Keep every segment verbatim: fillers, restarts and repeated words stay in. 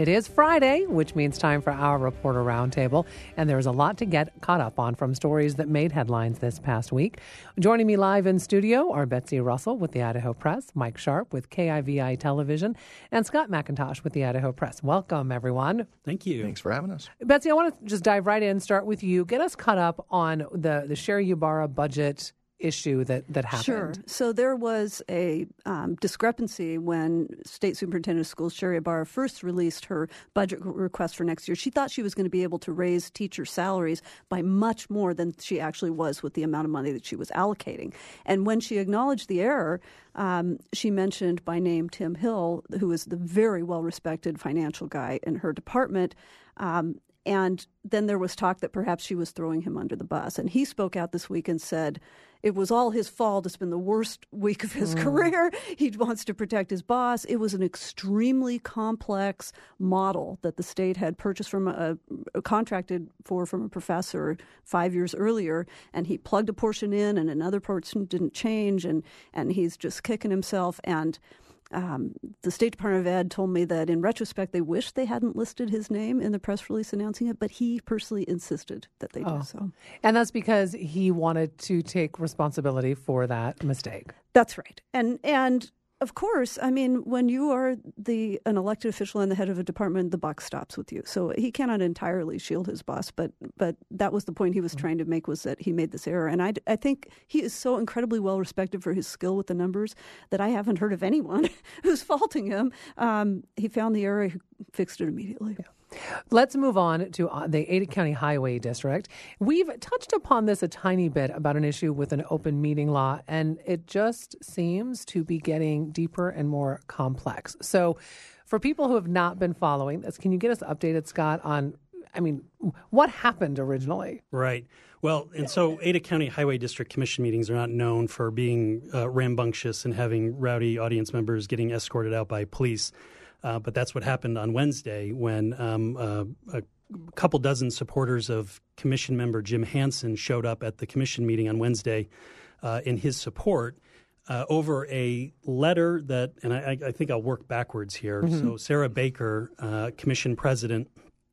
It is Friday, which means time for our Reporter Roundtable, and there's a lot to get caught up on from stories that made headlines this past week. Joining me live in studio are Betsy Russell with the Idaho Press, Mike Sharp with K I V I Television, and Scott McIntosh with the Idaho Press. Welcome, everyone. Thank you. Thanks for having us. Betsy, I want to just dive right in, start with you. Get us caught up on the, the Sherry Ybarra budget issue that, that happened. Sure. So there was a um, discrepancy when State Superintendent of Schools Sherry Ybarra first released her budget request for next year. She thought she was going to be able to raise teacher salaries by much more than she actually was with the amount of money that she was allocating. And when she acknowledged the error, um, she mentioned by name Tim Hill, who is the very well-respected financial guy in her department. Um, and then there was talk that perhaps she was throwing him under the bus. And he spoke out this week and said, it was all his fault. It's been the worst week of his mm. career. He wants to protect his boss. It was an extremely complex model that the state had purchased from a, a contracted for from a professor five years earlier, and he plugged a portion in, and another portion didn't change, and and he's just kicking himself. And Um, the State Department of Ed told me that in retrospect, they wish they hadn't listed his name in the press release announcing it, but he personally insisted that they oh. do so. And that's because he wanted to take responsibility for that mistake. That's right. And and of course, I mean, when you are the an elected official and the head of a department, the buck stops with you. So he cannot entirely shield his boss, but but that was the point he was trying to make, was that he made this error. And I, I think he is so incredibly well respected for his skill with the numbers that I haven't heard of anyone who's faulting him. Um, he found the error, he fixed it immediately. Yeah. Let's move on to the Ada County Highway District. We've touched upon this a tiny bit about an issue with an open meeting law, and it just seems to be getting deeper and more complex. So for people who have not been following this, can you get us updated, Scott, on, I mean, what happened originally? Right. Well, and so Ada County Highway District Commission meetings are not known for being uh, rambunctious and having rowdy audience members getting escorted out by police. Uh, but that's what happened on Wednesday when um, uh, a couple dozen supporters of Commission member Jim Hansen showed up at the Commission meeting on Wednesday uh, in his support uh, over a letter that, and I, I think I'll work backwards here. Mm-hmm. So Sarah Baker, uh, Commission president,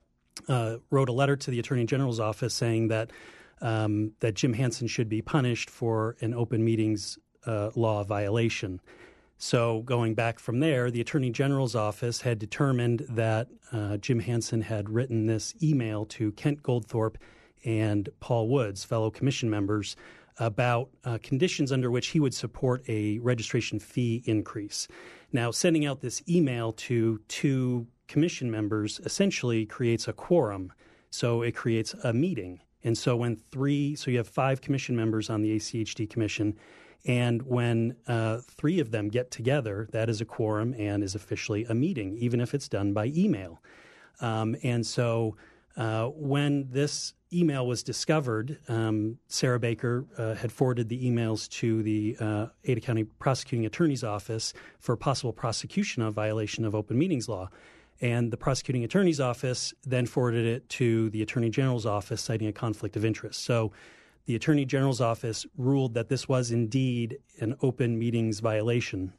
uh, wrote a letter to the Attorney General's office saying that um, that Jim Hansen should be punished for an open meetings uh, law violation. So going back from there, the Attorney General's office had determined that uh, Jim Hansen had written this email to Kent Goldthorpe and Paul Woods, fellow commission members, about uh, conditions under which he would support a registration fee increase. Now, sending out this email to two commission members essentially creates a quorum. So it creates a meeting. And so when three, so you have five commission members on the A C H D commission, and when uh, three of them get together, that is a quorum and is officially a meeting, even if it's done by email. Um, and so uh, when this email was discovered, um, Sarah Baker uh, had forwarded the emails to the uh, Ada County Prosecuting Attorney's Office for possible prosecution of violation of open meetings law. And the Prosecuting Attorney's Office then forwarded it to the Attorney General's Office, citing a conflict of interest. So the Attorney General's office ruled that this was indeed an open meetings violation.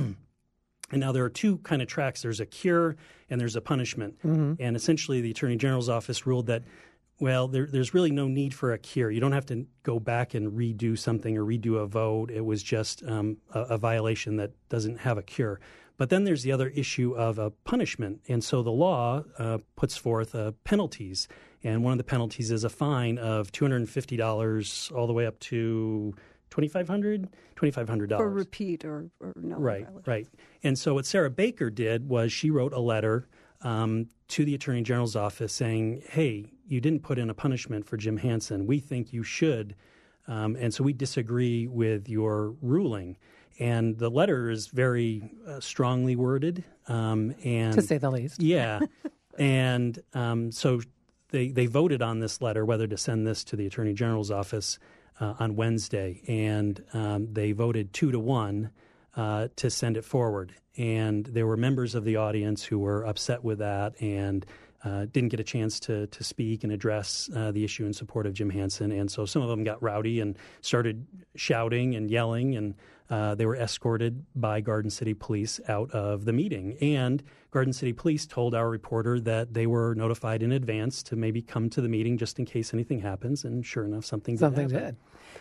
And now there are two kind of tracks. There's a cure and there's a punishment. Mm-hmm. And essentially the Attorney General's office ruled that, well, there, there's really no need for a cure. You don't have to go back and redo something or redo a vote. It was just um, a, a violation that doesn't have a cure. But then there's the other issue of a punishment. And so the law uh, puts forth uh, penalties. And one of the penalties is a fine of two hundred fifty dollars all the way up to twenty-five hundred dollars, twenty-five hundred dollars. For repeat or, or no Right, violation. right. And so what Sarah Baker did was she wrote a letter um, to the Attorney General's office saying, hey, you didn't put in a punishment for Jim Hansen. We think you should. Um, and so we disagree with your ruling. And the letter is very uh, strongly worded. Um, and to say the least. Yeah. and um, so they, they voted on this letter, whether to send this to the Attorney General's office uh, on Wednesday. And um, they voted two to one uh, to send it forward. And there were members of the audience who were upset with that and uh, didn't get a chance to to speak and address uh, the issue in support of Jim Hansen. And so some of them got rowdy and started shouting and yelling, and uh, they were escorted by Garden City Police out of the meeting. And Garden City Police told our reporter that they were notified in advance to maybe come to the meeting just in case anything happens, and sure enough, something did Something happen.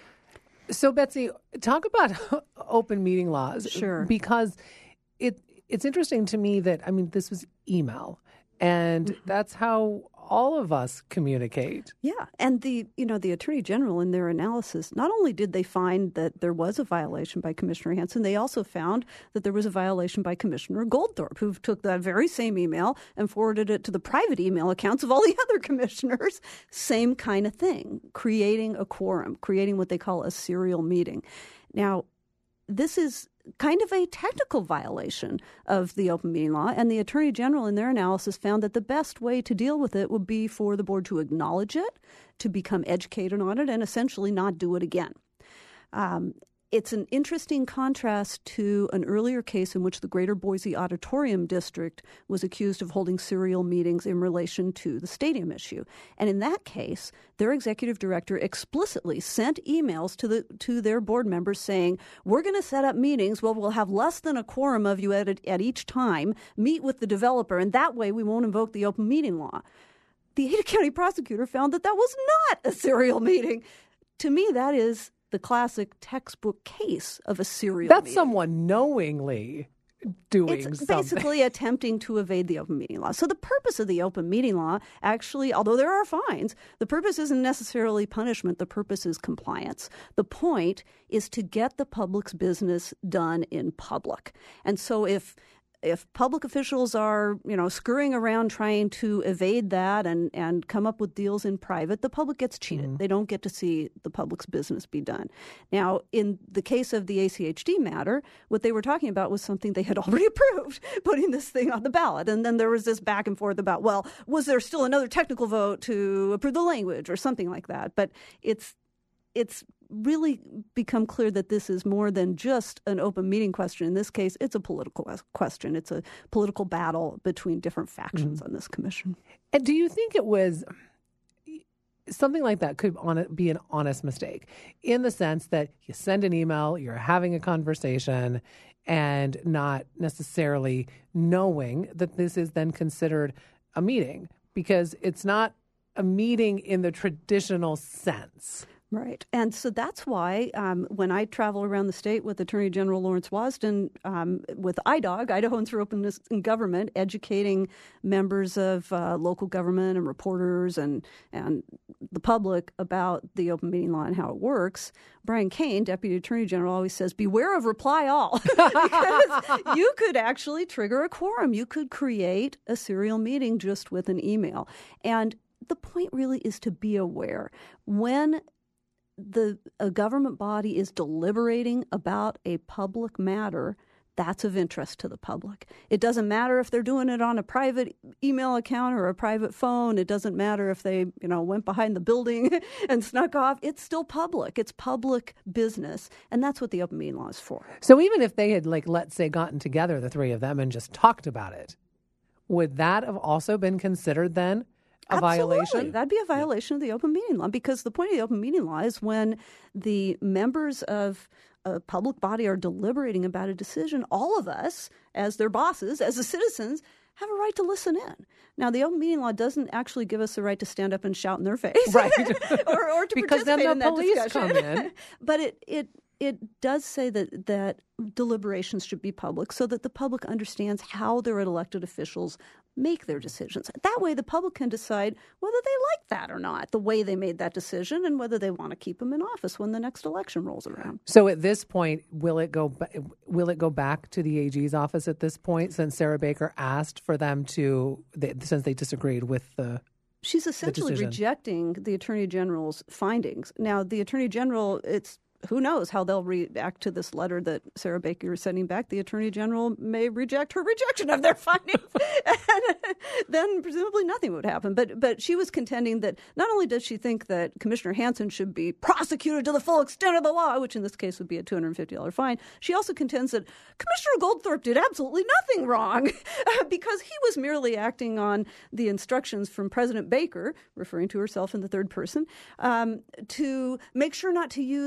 did. So, Betsy, talk about open meeting laws. Sure. Because it it's interesting to me that, I mean, this was email, and mm-hmm. that's how all of us communicate. Yeah. And the, you know, the Attorney General in their analysis, not only did they find that there was a violation by Commissioner Hansen, they also found that there was a violation by Commissioner Goldthorpe, who took that very same email and forwarded it to the private email accounts of all the other commissioners. Same kind of thing, creating a quorum, creating what they call a serial meeting. Now, this is kind of a technical violation of the open meeting law, and the Attorney General in their analysis found that the best way to deal with it would be for the board to acknowledge it, to become educated on it, and essentially not do it again. Um, It's an interesting contrast to an earlier case in which the Greater Boise Auditorium District was accused of holding serial meetings in relation to the stadium issue. And in that case, their executive director explicitly sent emails to the to their board members saying, we're going to set up meetings where we'll have less than a quorum of you at, at each time, meet with the developer, and that way we won't invoke the open meeting law. The Ada County prosecutor found that that was not a serial meeting. To me, that is the classic textbook case of a serial That's meeting. someone knowingly doing it's something. basically attempting to evade the open meeting law. So the purpose of the open meeting law, actually, although there are fines, the purpose isn't necessarily punishment. The purpose is compliance. The point is to get the public's business done in public. And so if If public officials are, you know, scurrying around trying to evade that and, and come up with deals in private, the public gets cheated. Mm-hmm. They don't get to see the public's business be done. Now, in the case of the A C H D matter, what they were talking about was something they had already approved, putting this thing on the ballot. And then there was this back and forth about, well, was there still another technical vote to approve the language or something like that? But it's it's really become clear that this is more than just an open meeting question. In this case, it's a political question. It's a political battle between different factions mm-hmm. on this commission. And do you think it was something like that could on be an honest mistake in the sense that you send an email, you're having a conversation, and not necessarily knowing that this is then considered a meeting, because it's not a meeting in the traditional sense. Right. And so that's why um, when I travel around the state with Attorney General Lawrence Wasden, um, with I D O G, Idahoans for Openness in Government, educating members of uh, local government and reporters and, and the public about the open meeting law and how it works, Brian Kane, Deputy Attorney General, always says, beware of reply all, because you could actually trigger a quorum. You could create a serial meeting just with an email. And the point really is to be aware. When the a government body is deliberating about a public matter, that's of interest to the public. It doesn't matter if they're doing it on a private email account or a private phone. It doesn't matter if they, you know, went behind the building and snuck off. It's still public. It's public business. And that's what the open meeting law is for. So even if they had, like, let's say, gotten together, the three of them, and just talked about it, would that have also been considered then a Absolutely. violation? That'd be a violation of the open meeting law, because the point of the open meeting law is when the members of a public body are deliberating about a decision, all of us, as their bosses, as the citizens, have a right to listen in. Now, the open meeting law doesn't actually give us the right to stand up and shout in their face, right? or, or to because participate then the in that police discussion. come in. But it it it does say that that deliberations should be public, so that the public understands how their elected officials make their decisions. That way, the public can decide whether they like that or not, the way they made that decision, and whether they want to keep them in office when the next election rolls around. So at this point, will it go will it go back to the A G's office at this point, since Sarah Baker asked for them to, they, since they disagreed with the She's essentially the rejecting the Attorney General's findings. Now, the Attorney General, it's who knows how they'll react to this letter that Sarah Baker is sending back. The Attorney General may reject her rejection of their findings, and then presumably nothing would happen. But but she was contending that not only does she think that Commissioner Hansen should be prosecuted to the full extent of the law, which in this case would be a two hundred fifty dollars fine, she also contends that Commissioner Goldthorpe did absolutely nothing wrong because he was merely acting on the instructions from President Baker, referring to herself in the third person, um, to make sure not to use any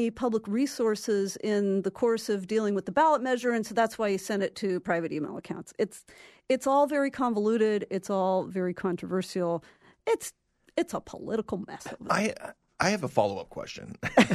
any public resources in the course of dealing with the ballot measure, and so that's why he sent it to private email accounts. It's it's all very convoluted. It's all very controversial. It's it's a political mess. I I have a follow-up question.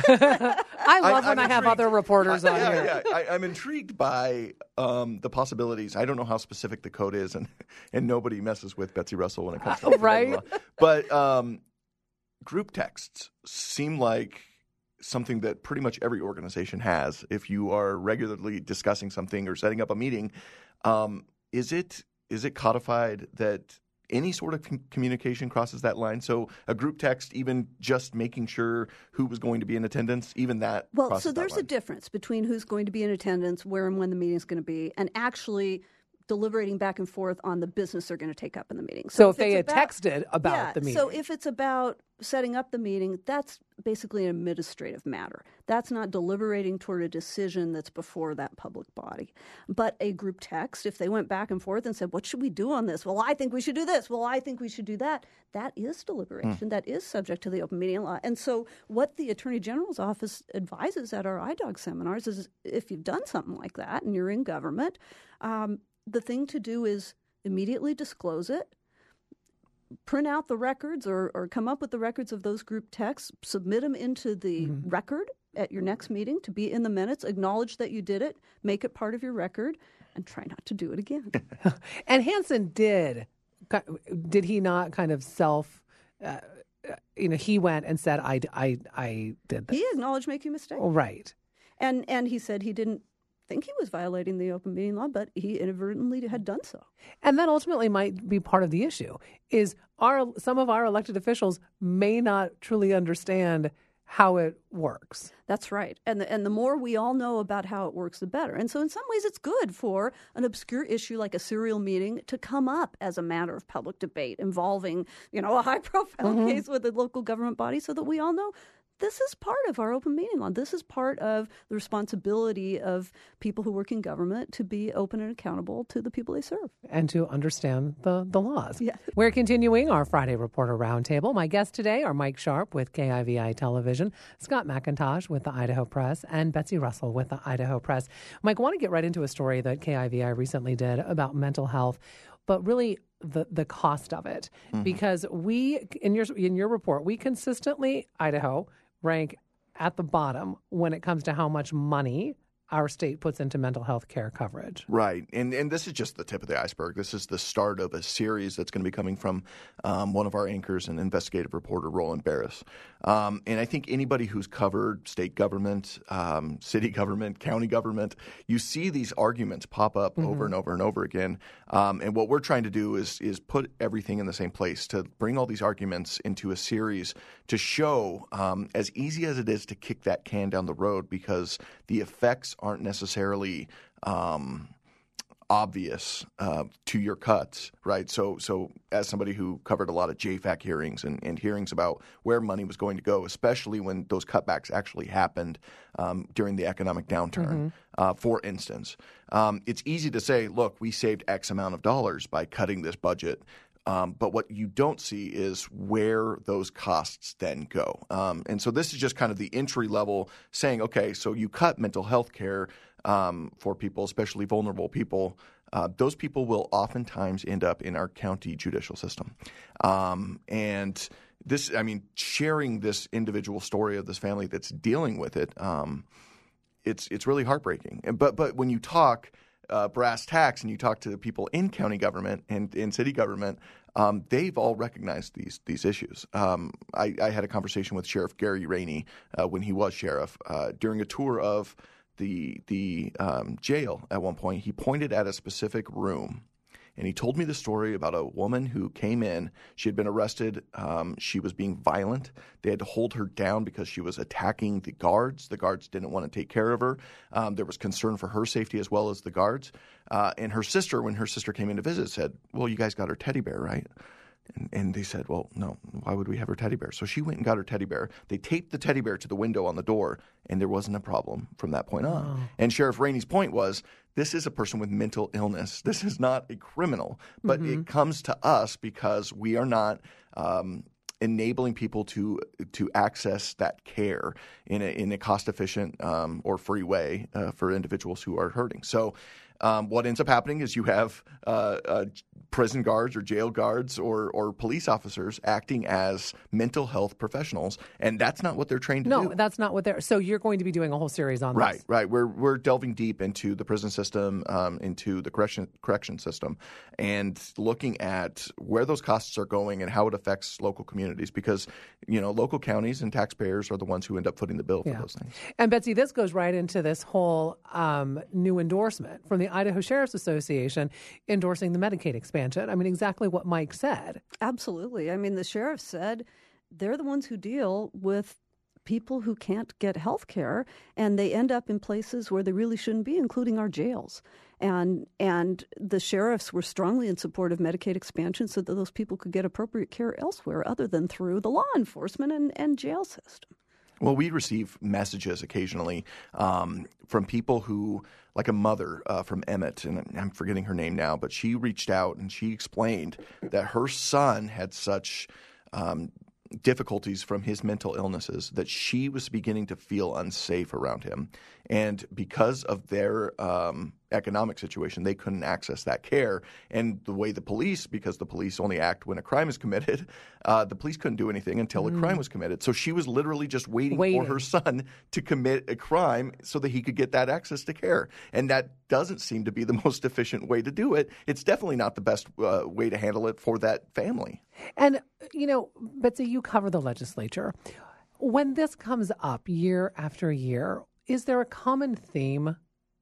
I love I, when I'm I have intrigued. other reporters I, on yeah, here. Yeah, I, I'm intrigued by um, the possibilities. I don't know how specific the code is, and, and nobody messes with Betsy Russell when it comes to open Right. meeting law. But um, group texts seem like something that pretty much every organization has. If you are regularly discussing something or setting up a meeting, um, is it is it codified that any sort of com- communication crosses that line? So a group text, even just making sure who was going to be in attendance, even that Well, crosses so that there's a line. difference between who's going to be in attendance, where and when the meeting's going to be, and actually deliberating back and forth on the business they're going to take up in the meeting. So if they it's had about- texted about yeah, the meeting. So if it's about setting up the meeting, that's basically an administrative matter. That's not deliberating toward a decision that's before that public body. But a group text, if they went back and forth and said, what should we do on this? Well, I think we should do this. Well, I think we should do that. That is deliberation. Mm. That is subject to the open meeting law. And so what the Attorney General's office advises at our I D O G seminars is if you've done something like that and you're in government, um, the thing to do is immediately disclose it, print out the records or, or come up with the records of those group texts, submit them into the mm-hmm. record at your next meeting to be in the minutes, acknowledge that you did it, make it part of your record, and try not to do it again. And Hansen did, did he not kind of self, uh, you know, he went and said, I, I, I did this. He acknowledged making a mistake. Oh, right. And and he said he didn't think he was violating the open meeting law, but he inadvertently had done so. And that ultimately might be part of the issue, is our some of our elected officials may not truly understand how it works. That's right. And the, and the more we all know about how it works, the better. And so in some ways, it's good for an obscure issue like a serial meeting to come up as a matter of public debate involving, you know, a high-profile mm-hmm. case with a local government body so that we all know this is part of our open meeting law. This is part of the responsibility of people who work in government to be open and accountable to the people they serve. And to understand the, the laws. Yeah. We're continuing our Friday Reporter Roundtable. My guests today are Mike Sharp with K I V I Television, Scott McIntosh with the Idaho Press, and Betsy Russell with the Idaho Press. Mike, I want to get right into a story that K I V I recently did about mental health, but really the the cost of it. Mm-hmm. Because we, in your in your report, we consistently, Idaho, rank at the bottom when it comes to how much money our state puts into mental health care coverage. Right. And and this is just the tip of the iceberg. This is the start of a series that's going to be coming from um, one of our anchors and investigative reporter, Roland Barris. Um, and I think anybody who's covered state government, um, city government, county government, you see these arguments pop up mm-hmm. over and over and over again. Um, and what we're trying to do is is put everything in the same place, to bring all these arguments into a series to show, um, as easy as it is to kick that can down the road, because the effects aren't necessarily um, obvious uh, to your cuts, right? So, so as somebody who covered a lot of J FAC hearings and, and hearings about where money was going to go, especially when those cutbacks actually happened um, during the economic downturn, mm-hmm. uh, for instance, um, it's easy to say, look, we saved X amount of dollars by cutting this budget. Um, but what you don't see is where those costs then go. Um, and so this is just kind of the entry level saying, okay, so you cut mental health care um, for people, especially vulnerable people. Uh, those people will oftentimes end up in our county judicial system. Um, and this, I mean, sharing this individual story of this family that's dealing with it, um, it's it's really heartbreaking. But but when you talk Uh, brass tacks and you talk to the people in county government and in city government, um, they've all recognized these these issues. Um, I, I had a conversation with Sheriff Gary Rainey uh, when he was sheriff uh, during a tour of the the um, jail. At one point, he pointed at a specific room. And he told me the story about a woman who came in. She had been arrested. Um, she was being violent. They had to hold her down because she was attacking the guards. The guards didn't want to take care of her. Um, there was concern for her safety as well as the guards. Uh, and her sister, when her sister came in to visit, said, well, you guys got her teddy bear, right? And, and they said, well, no, why would we have her teddy bear? So she went and got her teddy bear. They taped the teddy bear to the window on the door, and there wasn't a problem from that point on. Oh. And Sheriff Rainey's point was, this is a person with mental illness. This is not a criminal, but mm-hmm. it comes to us because we are not um, enabling people to to access that care in a, in a cost-efficient um, or free way uh, for individuals who are hurting. So um, what ends up happening is you have uh, uh, prison guards or jail guards or, or police officers acting as mental health professionals, and that's not what they're trained to no, do. No, that's not what they're – so you're going to be doing a whole series on right, this. Right, right. We're, we're delving deep into the prison system, um, into the correction, correction system, and looking at where those costs are going and how it affects local communities because, you know, local counties and taxpayers are the ones who end up footing the bill for yeah. those things. And, Betsy, this goes right into this whole um, new endorsement from the Idaho Sheriff's Association endorsing the Medicaid expansion. I mean, exactly what Mike said. Absolutely. I mean, the sheriff said they're the ones who deal with people who can't get health care, and they end up in places where they really shouldn't be, including our jails. And and the sheriffs were strongly in support of Medicaid expansion so that those people could get appropriate care elsewhere other than through the law enforcement and, and jail system. Well, we receive messages occasionally um, from people who, like a mother uh, from Emmett, and I'm forgetting her name now, but she reached out and she explained that her son had such um, difficulties from his mental illnesses that she was beginning to feel unsafe around him. And because of their um, economic situation, they couldn't access that care. And the way the police, because the police only act when a crime is committed, uh, the police couldn't do anything until mm. a crime was committed. So she was literally just waiting, waiting for her son to commit a crime so that he could get that access to care. And that doesn't seem to be the most efficient way to do it. It's definitely not the best uh, way to handle it for that family. And, you know, Betsy, you cover the legislature. When this comes up year after year, is there a common theme?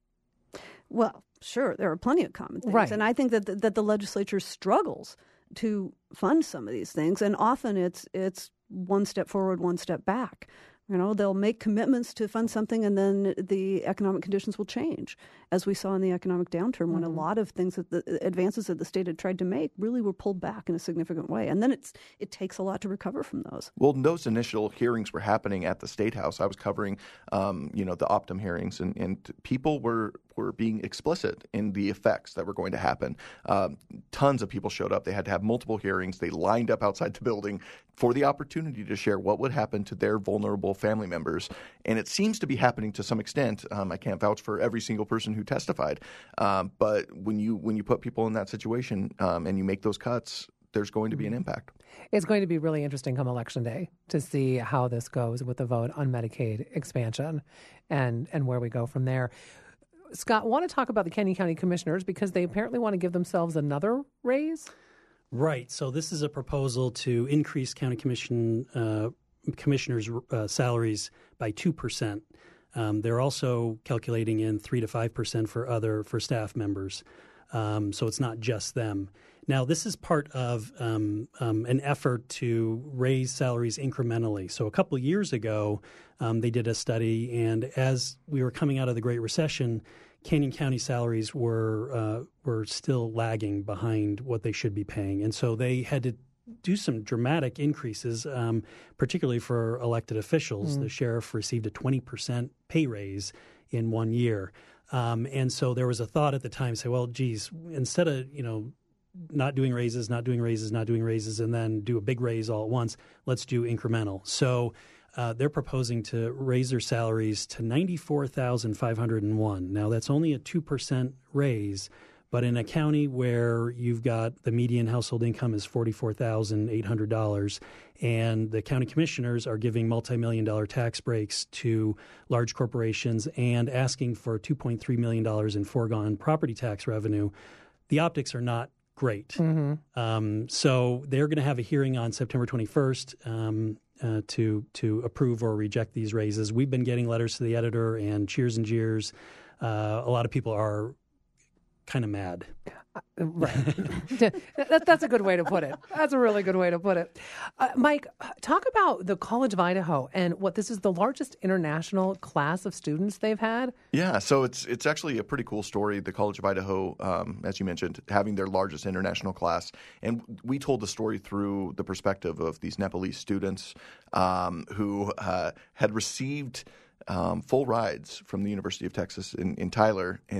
Well, sure, there are plenty of common things. Right. And I think that the, that the legislature struggles to fund some of these things. And often it's it's one step forward, one step back. You know, they'll make commitments to fund something and then the economic conditions will change, as we saw in the economic downturn when mm-hmm. a lot of things that the advances that the state had tried to make really were pulled back in a significant way. And then it's it takes a lot to recover from those. Well, those initial hearings were happening at the State House. I was covering, um, you know, the Optum hearings, and, and people were were being explicit in the effects that were going to happen. Um, tons of people showed up. They had to have multiple hearings. They lined up outside the building for the opportunity to share what would happen to their vulnerable family members. And it seems to be happening to some extent. Um, I can't vouch for every single person who testified. Um, but when you when you put people in that situation um, and you make those cuts, there's going to be an impact. It's going to be really interesting come Election Day to see how this goes with the vote on Medicaid expansion and, and where we go from there. Scott, want to talk about the Canyon County Commissioners because they apparently want to give themselves another raise? Right. So this is a proposal to increase county commission uh, commissioners' uh, salaries by two percent. Um, they're also calculating in three to five percent for other for staff members. Um, so it's not just them. Now, this is part of um, um, an effort to raise salaries incrementally. So a couple of years ago, um, they did a study, and as we were coming out of the Great Recession, Canyon County salaries were uh, were still lagging behind what they should be paying. And so they had to do some dramatic increases, um, particularly for elected officials. Mm. The sheriff received a twenty percent pay raise in one year. Um, and so there was a thought at the time, say, well, geez, instead of, you know, not doing raises, not doing raises, not doing raises, and then do a big raise all at once, let's do incremental. So uh, they're proposing to raise their salaries to ninety-four thousand five hundred one. Now, that's only a two percent raise, but in a county where you've got the median household income is forty-four thousand eight hundred dollars, and the county commissioners are giving multi-million dollar tax breaks to large corporations and asking for two point three million dollars in foregone property tax revenue, the optics are not great. Mm-hmm. Um, so they're going to have a hearing on September twenty-first um, uh, to to approve or reject these raises. We've been getting letters to the editor and cheers and jeers. Uh, a lot of people are kind of mad. Uh, right. that, that's a good way to put it. That's a really good way to put it. Uh, Mike, talk about the College of Idaho and what this is the largest international class of students they've had. Yeah, so it's it's actually a pretty cool story. The College of Idaho, um, as you mentioned, having their largest international class. And we told the story through the perspective of these Nepalese students um, who uh, had received um, full rides from the University of Texas in, in Tyler, and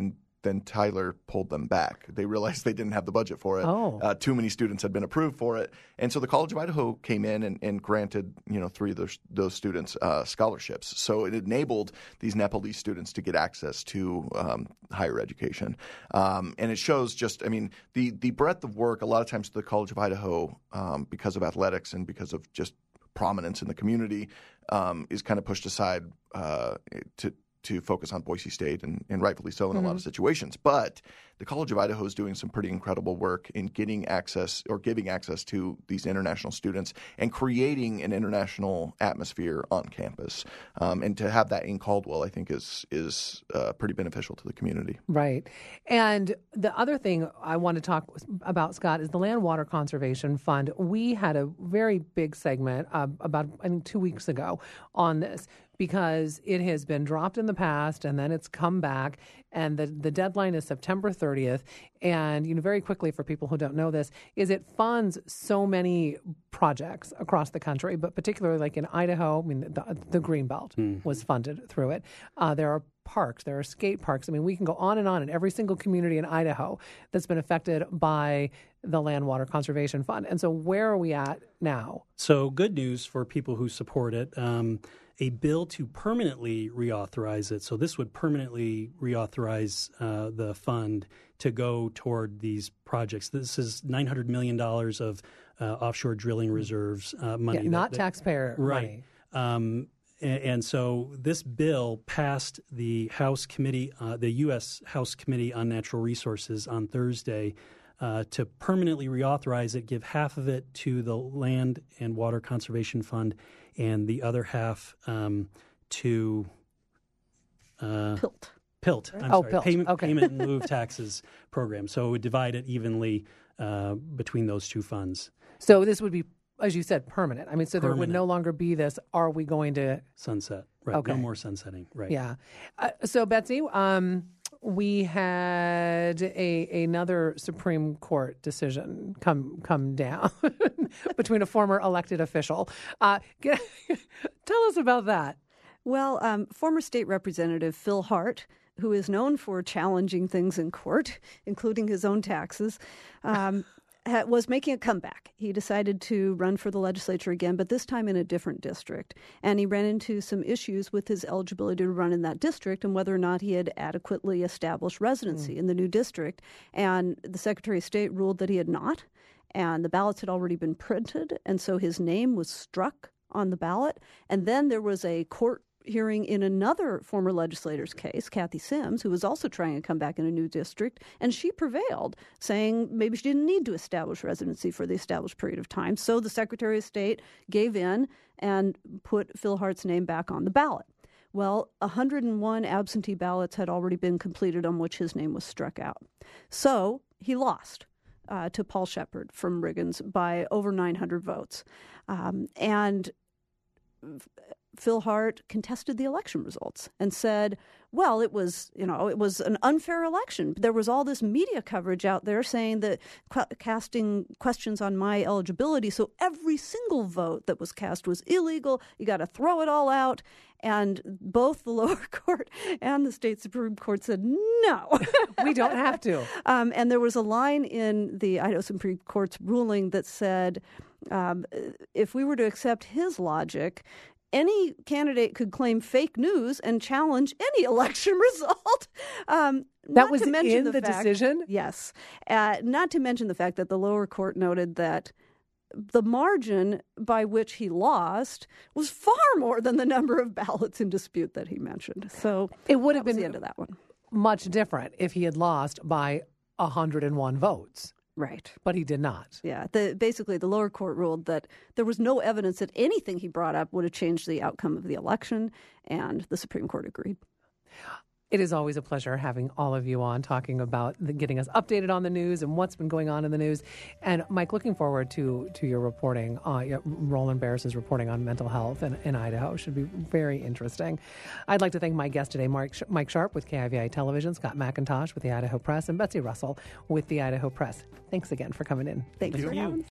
then Tyler pulled them back. They realized they didn't have the budget for it. Oh. Uh, too many students had been approved for it. And so the College of Idaho came in and, and granted, you know, three of those, those students uh, scholarships. So it enabled these Nepalese students to get access to um, higher education. Um, and it shows just, I mean, the, the breadth of work, a lot of times the College of Idaho, um, because of athletics and because of just prominence in the community, um, is kind of pushed aside uh, to to focus on Boise State, and, and rightfully so in mm-hmm. a lot of situations. But the College of Idaho is doing some pretty incredible work in getting access or giving access to these international students and creating an international atmosphere on campus. Um, and to have that in Caldwell, I think, is is uh, pretty beneficial to the community. Right. And the other thing I want to talk about, Scott, is the Land Water Conservation Fund. We had a very big segment uh, about, I think, two weeks ago on this, because it has been dropped in the past and then it's come back, and the, the deadline is September thirtieth. And, you know, very quickly, for people who don't know this, is it funds so many projects across the country, but particularly like in Idaho, I mean, the, the Greenbelt mm. was funded through it. Uh, there are parks, there are skate parks. I mean, we can go on and on in every single community in Idaho that's been affected by the Land Water Conservation Fund. And so where are we at now? So good news for people who support it. Um, a bill to permanently reauthorize it. So this would permanently reauthorize uh, the fund to go toward these projects. This is nine hundred million dollars of uh, offshore drilling reserves uh, money. Yeah, not that, taxpayer right. money. Um, and, and so this bill passed the House Committee, uh, the U S House Committee on Natural Resources on Thursday uh, to permanently reauthorize it, give half of it to the Land and Water Conservation Fund, and the other half um, to uh, P I L T. P I L T. I'm oh, sorry, P I L T. Payment, Okay. Payment in lieu of taxes program. So it would divide it evenly uh, between those two funds. So this would be, as you said, permanent. I mean, so there would Permanent. no longer be this, are we going to... Sunset. Right. Okay. No more sunsetting. Right. Yeah. Uh, so, Betsy, um, we had a another Supreme Court decision come come down between a former elected official. Uh, get, tell us about that. Well, um, former state representative Phil Hart, who is known for challenging things in court, including his own taxes, um, was making a comeback. He decided to run for the legislature again, but this time in a different district. And he ran into some issues with his eligibility to run in that district and whether or not he had adequately established residency mm. in the new district. And the Secretary of State ruled that he had not, and the ballots had already been printed, and so his name was struck on the ballot. And then there was a court hearing in another former legislator's case, Kathy Sims, who was also trying to come back in a new district, and she prevailed, saying maybe she didn't need to establish residency for the established period of time. So the Secretary of State gave in and put Phil Hart's name back on the ballot. Well, one hundred one absentee ballots had already been completed on which his name was struck out. So he lost uh, to Paul Shepard from Riggins by over nine hundred votes. Um, and Phil Hart contested the election results and said, well, it was, you know, it was an unfair election. There was all this media coverage out there saying that qu- casting questions on my eligibility. So every single vote that was cast was illegal. You got to throw it all out. And both the lower court and the state Supreme Court said, no, we don't have to. Um, and there was a line in the Idaho Supreme Court's ruling that said, um, if we were to accept his logic, any candidate could claim fake news and challenge any election result. Um, that was to mention in the, the fact, decision? Yes. Uh, not to mention the fact that the lower court noted that the margin by which he lost was far more than the number of ballots in dispute that he mentioned. So it would have been been the end of that one. Much different if he had lost by one hundred one votes. Right. But he did not. Yeah. The, basically, the lower court ruled that there was no evidence that anything he brought up would have changed the outcome of the election, and the Supreme Court agreed. It is always a pleasure having all of you on, talking about the, getting us updated on the news and what's been going on in the news. And Mike, looking forward to to your reporting. Uh, yeah, Roland Barris' reporting on mental health in, in Idaho should be very interesting. I'd like to thank my guest today, Mike, Mike Sharp with K I V I Television, Scott McIntosh with the Idaho Press, and Betsy Russell with the Idaho Press. Thanks again for coming in. Thanks Thank for you. having us.